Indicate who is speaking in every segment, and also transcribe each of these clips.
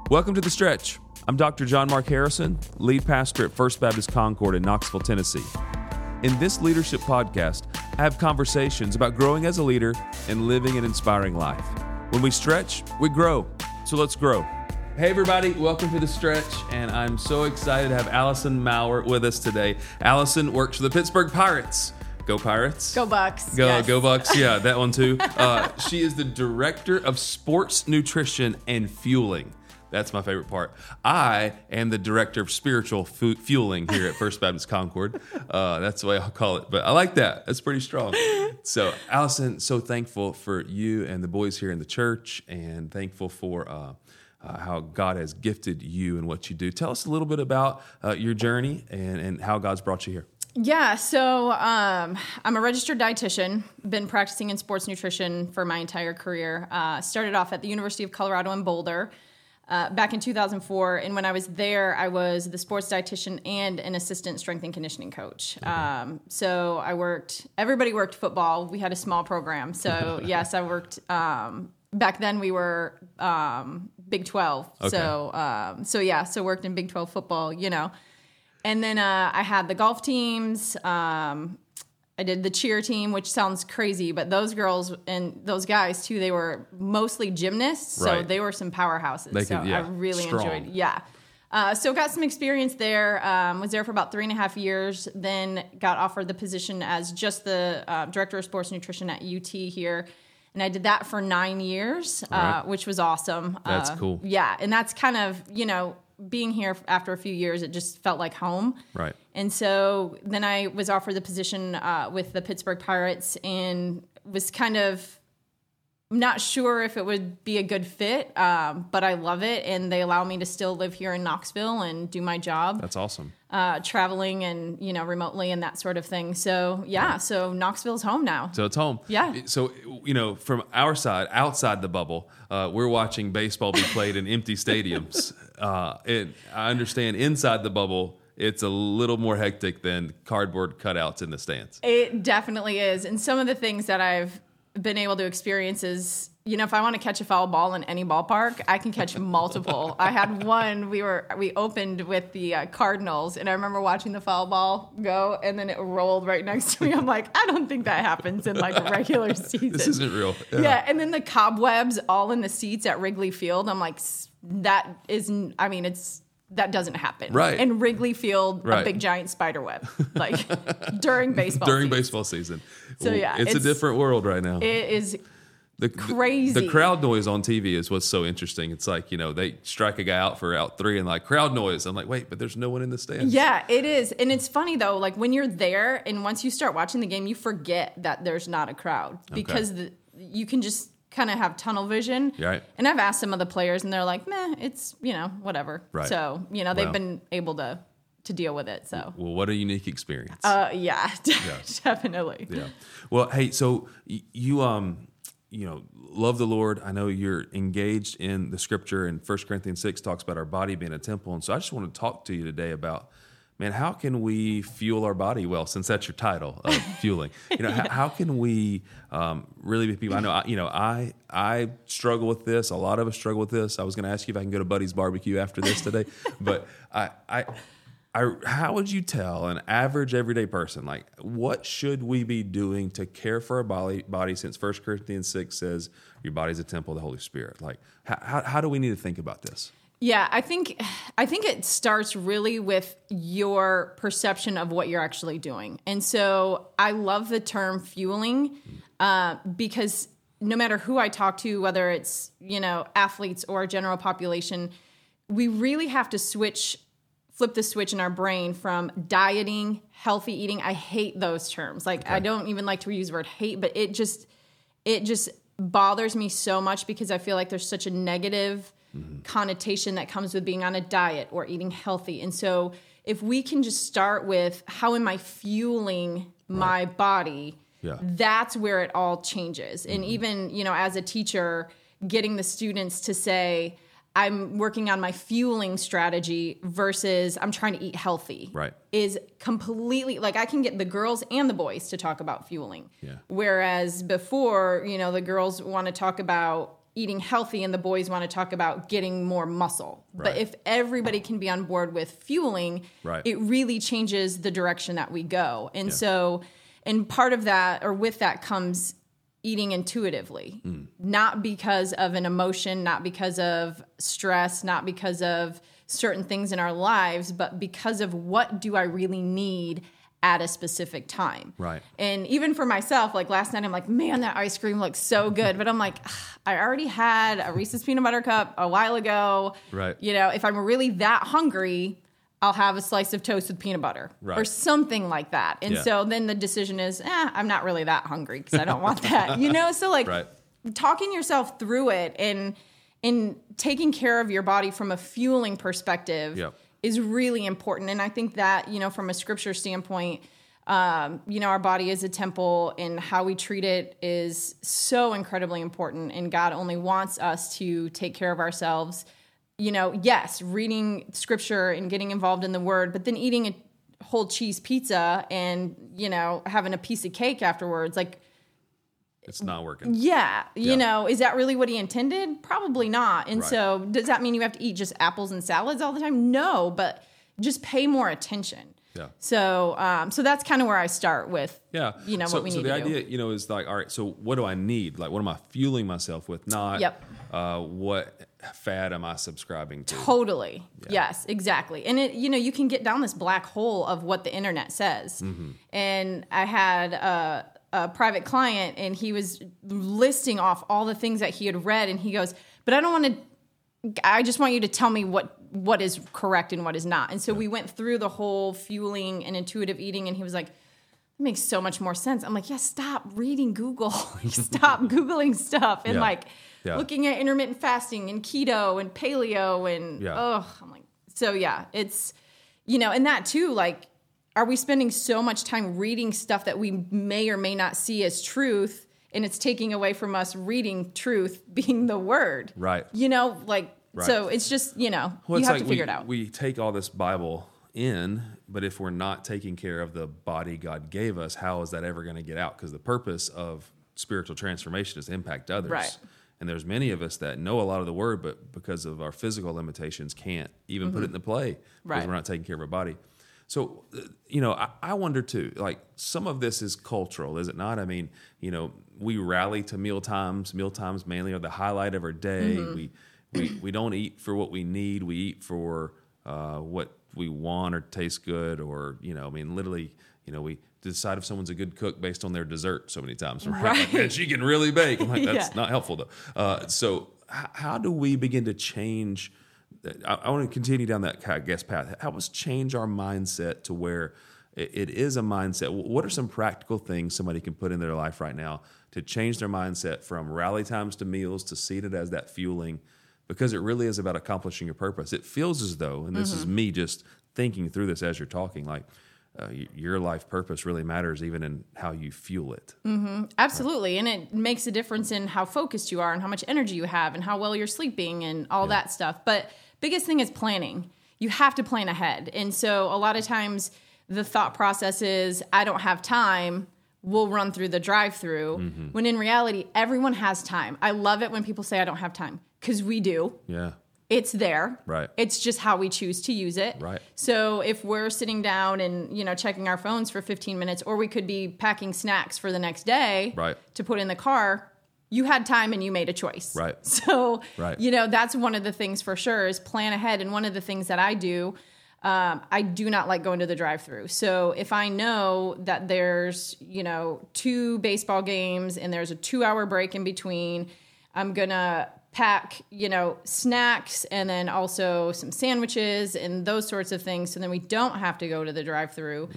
Speaker 1: Welcome to The Stretch. I'm Dr. John Mark Harrison, lead pastor at First Baptist Concord in Knoxville, Tennessee. In this leadership podcast, I have conversations about growing as a leader and living an inspiring life. When we stretch, we grow. So let's grow. Hey everybody, welcome to The Stretch, and I'm so excited to have Allison Maurer with us today. Allison works for the Pittsburgh Pirates. Go Pirates.
Speaker 2: Go Bucks.
Speaker 1: Go Bucks. Yeah, that one too. She is the Director of Sports Nutrition and Fueling. That's my favorite part. I am the Director of Spiritual Fueling here at First Baptist Concord. That's the way I'll call it. But I like that. That's pretty strong. So, Allison, so thankful for you and the boys here in the church, and thankful for how God has gifted you and what you do. Tell us a little bit about your journey and how God's brought you here.
Speaker 2: Yeah, so I'm a registered dietitian. Been practicing in sports nutrition for my entire career. Started off at the University of Colorado in Boulder. Back in 2004, and when I was there, I was the sports dietitian and an assistant strength and conditioning coach. So everybody worked football. We had a small program. So yes, I worked, back then we were Big 12. Okay. So worked in Big 12 football, you know. And then I had the golf teams. I did the cheer team, which sounds crazy, but those girls and those guys too, they were mostly gymnasts, so they were some powerhouses. I really enjoyed. Yeah. So got some experience there. Was there for about 3.5 years. Then got offered the position as just the Director of Sports Nutrition at UT here. And I did that for 9 years, which was awesome.
Speaker 1: That's cool.
Speaker 2: Yeah. And that's kind of, being here after a few years, it just felt like home.
Speaker 1: Right.
Speaker 2: And so then I was offered the position with the Pittsburgh Pirates and was kind of not sure if it would be a good fit, but I love it. And they allow me to still live here in Knoxville and do my job.
Speaker 1: That's awesome.
Speaker 2: Traveling and, remotely and that sort of thing. So, so Knoxville's home now.
Speaker 1: So it's home.
Speaker 2: Yeah.
Speaker 1: So, from our side, outside the bubble, we're watching baseball be played in empty stadiums. I understand inside the bubble, it's a little more hectic than cardboard cutouts in the stands.
Speaker 2: It definitely is. And some of the things that I've been able to experience is, if I want to catch a foul ball in any ballpark, I can catch multiple. I had one, we opened with the Cardinals, and I remember watching the foul ball go, and then it rolled right next to me. I'm like, I don't think that happens in like a regular season.
Speaker 1: This isn't real.
Speaker 2: Yeah, and then the cobwebs all in the seats at Wrigley Field. I'm like, that doesn't happen.
Speaker 1: Right.
Speaker 2: In Wrigley Field, a big giant spider web, like during baseball
Speaker 1: season.
Speaker 2: So yeah,
Speaker 1: it's a different world right now.
Speaker 2: It is crazy.
Speaker 1: The crowd noise on TV is what's so interesting. It's like, they strike a guy out for out 3 and like crowd noise. I'm like, wait, but there's no one in the stands.
Speaker 2: Yeah, it is. And it's funny though, like when you're there and once you start watching the game, you forget that there's not a crowd because you can just kind of have tunnel vision.
Speaker 1: Right.
Speaker 2: And I've asked some of the players and they're like, meh, it's, whatever.
Speaker 1: Right.
Speaker 2: So, they've been able to deal with it. So,
Speaker 1: well, what a unique experience.
Speaker 2: Yeah, definitely.
Speaker 1: Yeah. Well, hey, so you, love the Lord. I know you're engaged in the scripture, and 1 Corinthians 6 talks about our body being a temple. And so I just want to talk to you today about, man, how can we fuel our body well, since that's your title of fueling? How can we really be people? I know, I struggle with this. A lot of us struggle with this. I was going to ask you if I can go to Buddy's Barbecue after this today, but how would you tell an average everyday person, like, what should we be doing to care for our body since 1 Corinthians 6 says your body's a temple of the Holy Spirit? Like, how do we need to think about this?
Speaker 2: Yeah, I think it starts really with your perception of what you're actually doing. And so I love the term fueling because no matter who I talk to, whether it's, athletes or general population, we really have to flip the switch in our brain from dieting, healthy eating. I hate those terms. Like, I don't even like to use the word hate, but it just bothers me so much because I feel like there's such a negative connotation that comes with being on a diet or eating healthy. And so if we can just start with how am I fueling my body, that's where it all changes. And even, as a teacher, getting the students to say, I'm working on my fueling strategy versus I'm trying to eat healthy is completely, like, I can get the girls and the boys to talk about fueling. Yeah. Whereas before, the girls want to talk about eating healthy and the boys want to talk about getting more muscle.
Speaker 1: Right.
Speaker 2: But if everybody can be on board with fueling,
Speaker 1: Right.
Speaker 2: it really changes the direction that we go. And so, and part of that, or with that, comes eating intuitively, not because of an emotion, not because of stress, not because of certain things in our lives, but because of what do I really need at a specific time.
Speaker 1: Right.
Speaker 2: And even for myself, like last night, I'm like, man, that ice cream looks so good. But I'm like, I already had a Reese's peanut butter cup a while ago.
Speaker 1: Right.
Speaker 2: You know, if I'm really that hungry, I'll have a slice of toast with peanut butter or something like that. And so then the decision is, I'm not really that hungry because I don't want that, you know? So like talking yourself through it and taking care of your body from a fueling perspective is really important. And I think that, you know, from a scripture standpoint, you know, our body is a temple and how we treat it is so incredibly important. And God only wants us to take care of ourselves. You know, yes, reading scripture and getting involved in the word, but then eating a whole cheese pizza and, you know, having a piece of cake afterwards, like,
Speaker 1: it's not working.
Speaker 2: Yeah. You know, is that really what he intended? Probably not. And so does that mean you have to eat just apples and salads all the time? No, but just pay more attention. Yeah. So, so that's kind of where I start with, you know, what we need to do.
Speaker 1: So the idea, you know, is like, all right, so what do I need? Like, what am I fueling myself with? Not what fad am I subscribing to?
Speaker 2: Totally. Yes, exactly. And it, you know, you can get down this black hole of what the internet says. And I had a private client and he was listing off all the things that he had read and he goes, but I just want you to tell me what is correct and what is not. And so we went through the whole fueling and intuitive eating and he was like, it makes so much more sense. I'm like, stop reading Google. Stop Googling stuff and looking at intermittent fasting and keto and paleo and I'm like, so it's, you know, and that too, like, are we spending so much time reading stuff that we may or may not see as truth, and it's taking away from us reading truth being the word? Right. You know, like, so it's just, you know, you have to figure it out.
Speaker 1: We take all this Bible in, but if we're not taking care of the body God gave us, how is that ever going to get out? Because the purpose of spiritual transformation is to impact others. Right. And there's many of us that know a lot of the word, but because of our physical limitations, can't even put it into play because we're not taking care of our body. So, you know, I wonder too, like some of this is cultural, is it not? I mean, you know, we rally to meal times mainly are the highlight of our day. We don't eat for what we need. We eat for what we want or taste good or, you know, I mean, literally, you know, we decide if someone's a good cook based on their dessert so many times. Right? Like, man, she can really bake. I'm like, that's not helpful though. So how do we begin to change? I want to continue down that, I guess, path. Help us change our mindset to where it is a mindset. What are some practical things somebody can put in their life right now to change their mindset from rally times to meals to see it as that fueling? Because it really is about accomplishing your purpose. It feels as though, and this is me just thinking through this as you're talking, like your life purpose really matters even in how you fuel it.
Speaker 2: Absolutely. Right. And it makes a difference in how focused you are and how much energy you have and how well you're sleeping and all that stuff. But biggest thing is planning. You have to plan ahead. And so a lot of times the thought process is, I don't have time, we'll run through the drive-through. When in reality, everyone has time. I love it when people say I don't have time, because we do. Yeah. It's there. Right. It's just how we choose to use it. Right. So if we're sitting down and, you know, checking our phones for 15 minutes, or we could be packing snacks for the next day to put in the car, you had time and you made a choice. Right. So, you know, that's one of the things for sure is plan ahead. And one of the things that I do, I do not like going to the drive-through. So if I know that there's, you know, 2 baseball games and there's a 2-hour break in between, I'm going to pack, you know, snacks and then also some sandwiches and those sorts of things. So then we don't have to go to the drive-through.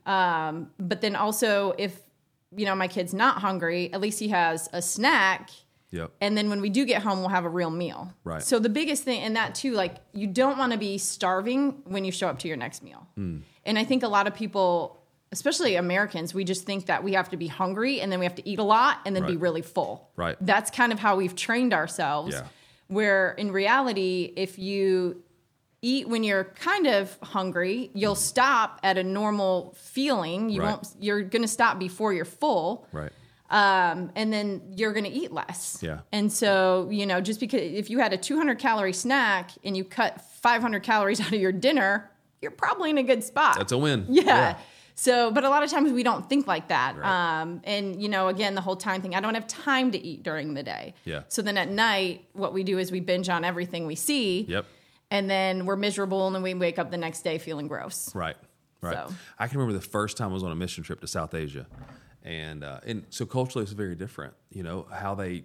Speaker 2: But then also if, you know, my kid's not hungry, at least he has a snack. Yep. And then when we do get home, we'll have a real meal. Right. So the biggest thing, and that too, like you don't want to be starving when you show up to your next meal. And I think a lot of people, especially Americans, we just think that we have to be hungry and then we have to eat a lot and then be really full. Right. That's kind of how we've trained ourselves. Yeah. Where in reality, if you eat when you're kind of hungry, you'll stop at a normal feeling. You're going to stop before you're full. Right. And then you're going to eat less.
Speaker 1: Yeah.
Speaker 2: And so, just because if you had a 200 calorie snack and you cut 500 calories out of your dinner, you're probably in a good spot.
Speaker 1: That's a win.
Speaker 2: Yeah. So, but a lot of times we don't think like that.
Speaker 1: Right.
Speaker 2: And, again, the whole time thing, I don't have time to eat during the day.
Speaker 1: Yeah.
Speaker 2: So then at night, what we do is we binge on everything we see.
Speaker 1: Yep.
Speaker 2: And then we're miserable, and then we wake up the next day feeling gross.
Speaker 1: Right.
Speaker 2: So.
Speaker 1: I can remember the first time I was on a mission trip to South Asia. And so culturally it's very different, how they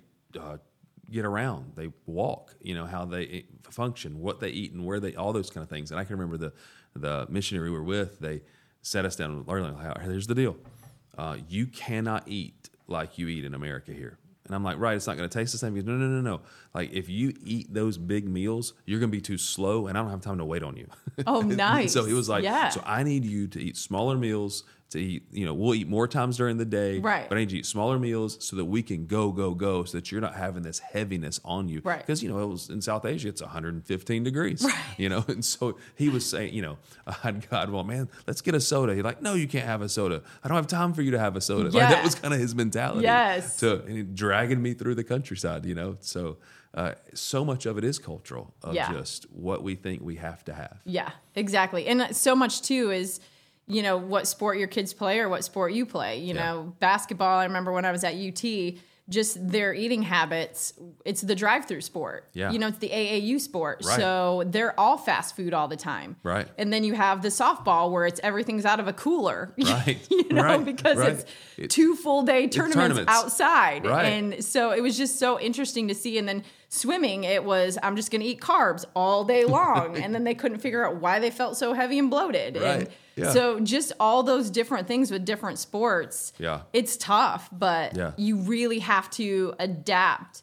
Speaker 1: get around, they walk, how they function, what they eat and where they, all those kind of things. And I can remember the missionary we were with, they sat us down and learned, here's the deal. You cannot eat like you eat in America here. And I'm like, right, it's not going to taste the same. He goes, no. Like, if you eat those big meals, you're going to be too slow, and I don't have time to wait on you.
Speaker 2: Oh, nice.
Speaker 1: So he was like,
Speaker 2: yeah.
Speaker 1: So I need you to eat smaller meals, to eat, we'll eat more times during the day.
Speaker 2: Right.
Speaker 1: But I need you to eat smaller meals so that we can go, so that you're not having this heaviness on you.
Speaker 2: Right.
Speaker 1: Because, it was in South Asia, it's 115 degrees.
Speaker 2: Right.
Speaker 1: And so he was saying, God, well, man, let's get a soda. He's like, no, you can't have a soda. I don't have time for you to have a soda.
Speaker 2: Yeah.
Speaker 1: Like, that was kind of his mentality.
Speaker 2: Yes.
Speaker 1: And he dragging me through the countryside, So so much of it is cultural, of just what we think we have to have.
Speaker 2: Yeah, exactly. And so much too is, what sport your kids play or what sport you play. Basketball, I remember when I was at UT, just their eating habits, it's the drive-through sport.
Speaker 1: Yeah.
Speaker 2: It's the AAU sport.
Speaker 1: Right.
Speaker 2: So they're all fast food all the time.
Speaker 1: Right.
Speaker 2: And then you have the softball where it's everything's out of a cooler.
Speaker 1: Right.
Speaker 2: Right. Because it's 2 full day tournaments outside.
Speaker 1: Right.
Speaker 2: And so it was just so interesting to see. And then swimming, it was, I'm just going to eat carbs all day long. And then they couldn't figure out why they felt so heavy and bloated.
Speaker 1: Right.
Speaker 2: And so just all those different things with different sports, it's tough, but you really have to adapt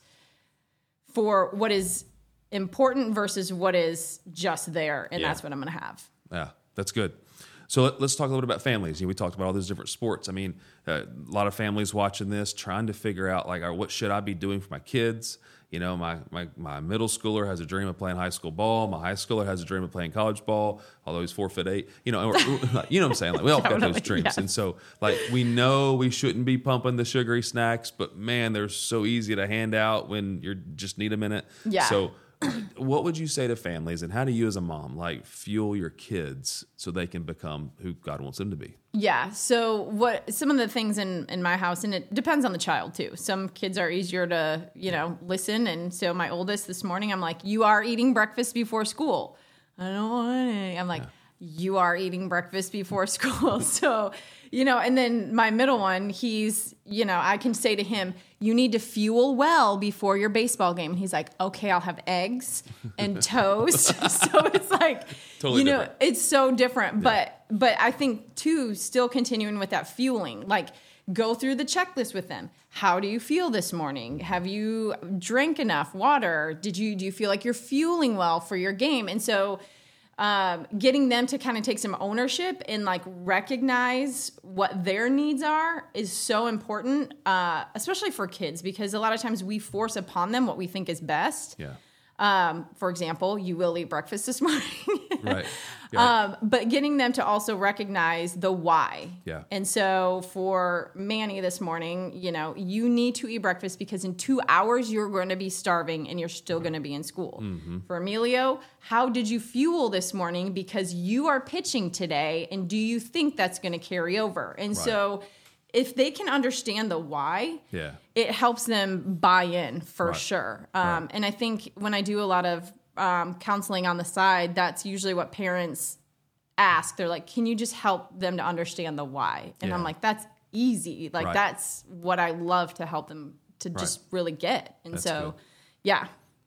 Speaker 2: for what is important versus what is just there. And that's what I'm going to have.
Speaker 1: Yeah, that's good. So let's talk a little bit about families. We talked about all those different sports. I mean, a lot of families watching this, trying to figure out, like, what should I be doing for my kids? My middle schooler has a dream of playing high school ball. My high schooler has a dream of playing college ball, although he's 4'8". And what I'm saying? Like, we all got those dreams.
Speaker 2: Yes.
Speaker 1: And so, like, we know we shouldn't be pumping the sugary snacks, but man, they're so easy to hand out when you just need a minute.
Speaker 2: Yeah.
Speaker 1: So what would you say to families, and how do you as a mom, like, fuel your kids so they can become who God wants them to be?
Speaker 2: Yeah. So some of the things in my house, and it depends on the child too. Some kids are easier to, listen. And so my oldest this morning, I'm like, you are eating breakfast before school. I don't want any. I'm like, you are eating breakfast before school. So, and then my middle one, he's, I can say to him, you need to fuel well before your baseball game. And he's like, okay, I'll have eggs and toast. So it's like,
Speaker 1: totally different.
Speaker 2: It's so different. Yeah. But I think too, still continuing with that fueling, like, go through the checklist with them. How do you feel this morning? Have you drank enough water? Do you feel like you're fueling well for your game? And so getting them to kind of take some ownership and, like, recognize what their needs are is so important, especially for kids, because a lot of times we force upon them what we think is best.
Speaker 1: Yeah.
Speaker 2: For example, you will eat breakfast this morning.
Speaker 1: Right. Yeah.
Speaker 2: But getting them to also recognize the why.
Speaker 1: Yeah.
Speaker 2: And so for Manny this morning, you need to eat breakfast because in 2 hours you're going to be starving and you're still going to be in school. Mm-hmm. For Emilio, how did you fuel this morning? Because you are pitching today, and do you think that's going to carry over? And so if they can understand the why, it helps them buy in for sure. And I think when I do a lot of counseling on the side, that's usually what parents ask. They're like, can you just help them to understand the why? And I'm like, that's easy. Like, that's what I love to help them to just really get. And that's so, good. Yeah.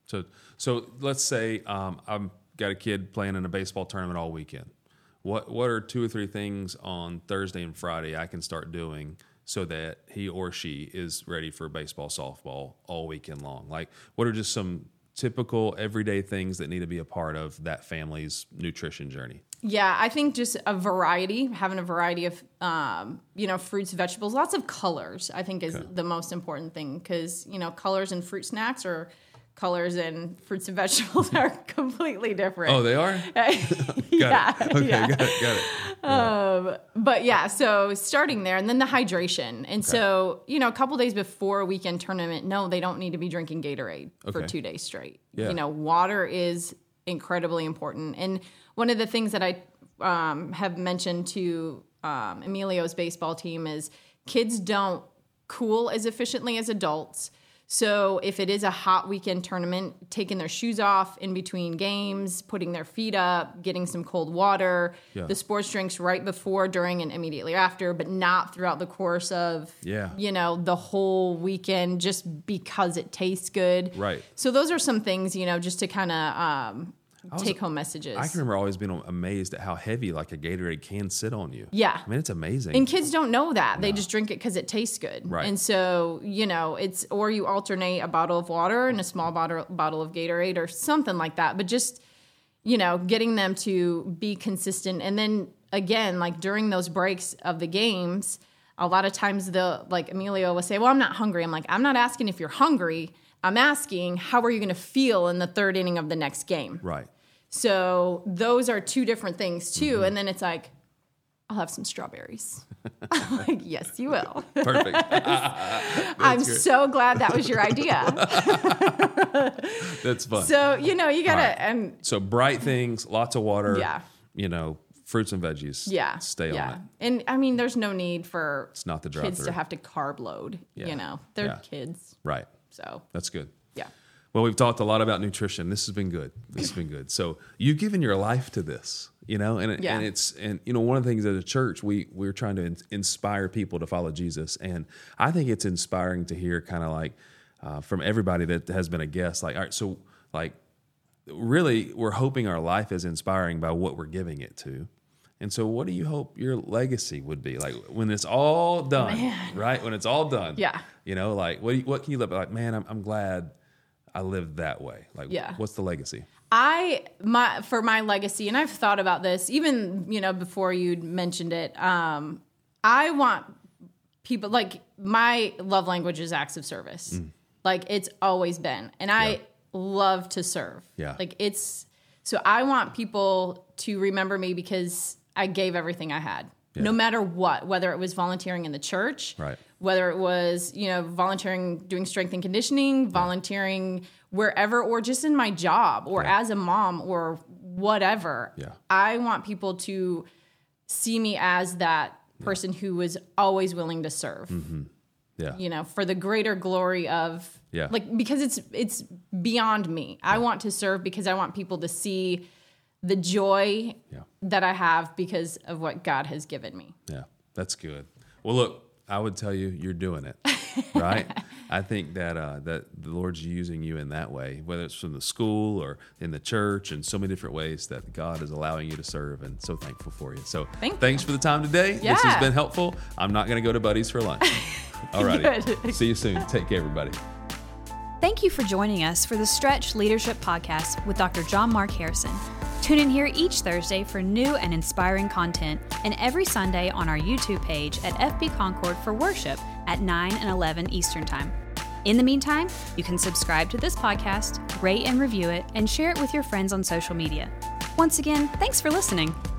Speaker 1: So let's say I've got a kid playing in a baseball tournament all weekend. What are 2 or 3 things on Thursday and Friday I can start doing so that he or she is ready for baseball, softball all weekend long? Like, what are just some typical everyday things that need to be a part of that family's nutrition journey?
Speaker 2: Yeah, I think just having a variety of, fruits, vegetables, lots of colors, I think is the most important thing, because, colors and fruit snacks are colors in fruits and vegetables are completely different.
Speaker 1: Oh, they are?
Speaker 2: Yeah.
Speaker 1: Okay,
Speaker 2: yeah.
Speaker 1: got it.
Speaker 2: But yeah, so starting there, and then the hydration. And so, a couple days before a weekend tournament, no, they don't need to be drinking Gatorade for 2 days straight.
Speaker 1: Yeah.
Speaker 2: Water is incredibly important. And one of the things that I have mentioned to Emilio's baseball team is kids don't cool as efficiently as adults. So if it is a hot weekend tournament, taking their shoes off in between games, putting their feet up, getting some cold water, the sports drinks right before, during, and immediately after, but not throughout the course of, the whole weekend, just because it tastes good.
Speaker 1: Right.
Speaker 2: So those are some things, just to kind of take home messages.
Speaker 1: I can remember always being amazed at how heavy like a Gatorade can sit on you.
Speaker 2: Yeah.
Speaker 1: I mean, it's amazing.
Speaker 2: And kids don't know that. They just drink it because it tastes good.
Speaker 1: Right.
Speaker 2: And so, it's, or you alternate a bottle of water and a small bottle of Gatorade or something like that. But just, getting them to be consistent. And then again, like during those breaks of the games, a lot of times Emilio will say, well, I'm not hungry. I'm like, I'm not asking if you're hungry. I'm asking, how are you going to feel in the third inning of the next game?
Speaker 1: Right.
Speaker 2: So those are two different things too. And then it's like, I'll have some strawberries. I'm like, yes, you will.
Speaker 1: Perfect.
Speaker 2: I'm so glad that was your idea.
Speaker 1: That's fun.
Speaker 2: So, you gotta, and
Speaker 1: so bright things, lots of water.
Speaker 2: Yeah.
Speaker 1: Fruits and veggies.
Speaker 2: Yeah.
Speaker 1: Stay on it.
Speaker 2: And I mean, there's no need for
Speaker 1: It's not the drive
Speaker 2: kids
Speaker 1: through.
Speaker 2: to have to carb load,
Speaker 1: Yeah.
Speaker 2: They're
Speaker 1: Yeah.
Speaker 2: kids.
Speaker 1: Right.
Speaker 2: So,
Speaker 1: That's good.
Speaker 2: yeah.
Speaker 1: Well, we've talked a lot about nutrition. This has been good. So you've given your life to this, and one of the things as a church, we're trying to inspire people to follow Jesus. And I think it's inspiring to hear kind of like from everybody that has been a guest, like, all right, so like really we're hoping our life is inspiring by what we're giving it to. And so what do you hope your legacy would be? Like when it's all done, right? When it's all done, like what can you look like, man, I'm glad I lived that way. Like, what's the legacy?
Speaker 2: For my legacy, and I've thought about this even, before you mentioned it. I want people, like, my love language is acts of service. Like it's always been, and I love to serve.
Speaker 1: Yeah.
Speaker 2: Like so I want people to remember me because I gave everything I had. No matter what, whether it was volunteering in the church,
Speaker 1: right,
Speaker 2: whether it was, volunteering, doing strength and conditioning, volunteering wherever, or just in my job or as a mom or whatever.
Speaker 1: Yeah.
Speaker 2: I want people to see me as that person who was always willing to serve.
Speaker 1: Yeah.
Speaker 2: For the greater glory of, because it's beyond me. I want to serve because I want people to see the joy that I have because of what God has given me.
Speaker 1: Yeah, that's good. Well, look, I would tell you, you're doing it, right? I think that that the Lord's using you in that way, whether it's from the school or in the church, and so many different ways that God is allowing you to serve, and so thankful for you. So thanks for the time today.
Speaker 2: Yeah.
Speaker 1: This has been helpful. I'm not going to go to Buddy's for lunch. All righty. See you soon. Take care, everybody.
Speaker 3: Thank you for joining us for the Stretch Leadership Podcast with Dr. John Mark Harrison. Tune in here each Thursday for new and inspiring content, and every Sunday on our YouTube page at FB Concord for worship at 9 and 11 Eastern Time. In the meantime, you can subscribe to this podcast, rate and review it, and share it with your friends on social media. Once again, thanks for listening.